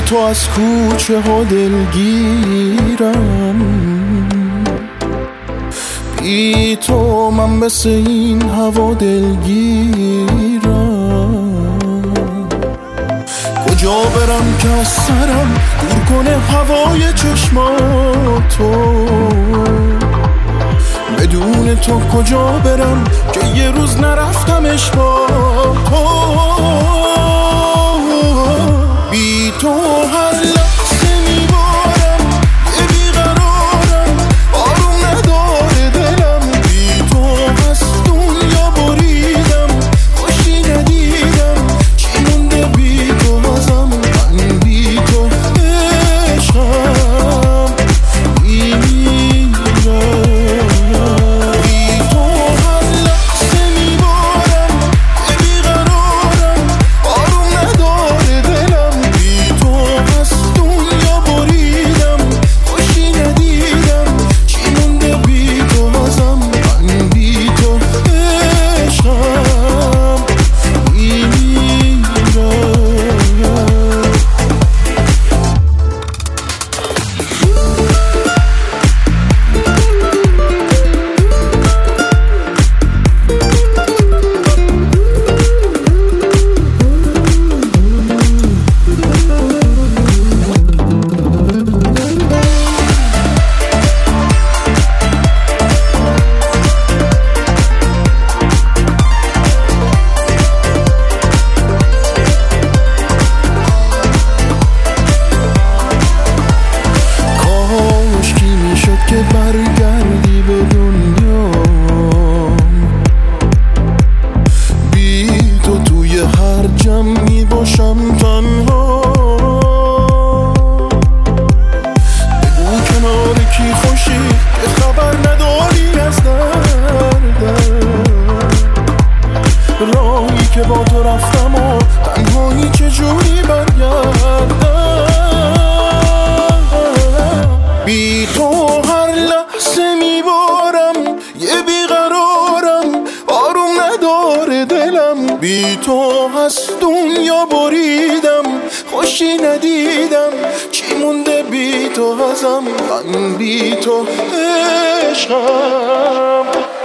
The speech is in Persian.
تو از کوچه ها دلگیرم، بی تو من مثل این هوا دلگیرم. کجا برم که از سرم دور کنه هوای چشماتو، بدون تو کجا برم که یه روز نرفتمش با تو. بی تو هر لحظه میبارم یه بیقرارم، آروم نداره دلم. بی تو از دنیا بریدم، خوشی ندیدم، چی مونده بی تو ازم؟ من بی تو عشقم میمیرم. بی تو هر لحظه میبارم یه بیقرارم، آروم نداره دلم. بی تو از دنیا بریدم، خوشی ندیدم، چی مونده بی تو ازم؟ من بی تو عشقم میمیرم. که برگردی به دنیا، بی تو توی هر جمعی باشم تنها. بگو کنار کی خوشی که خبر نداری از دردم، راهی که با تو رفتم و تنهایی چجوری برگردم. بی تو هر لحظه میبارم یه بیقرارم، آروم نداره دلم. بی تو از دنیا بریدم، خوشی ندیدم، چی مونده بی تو ازم؟ من بی تو عشقم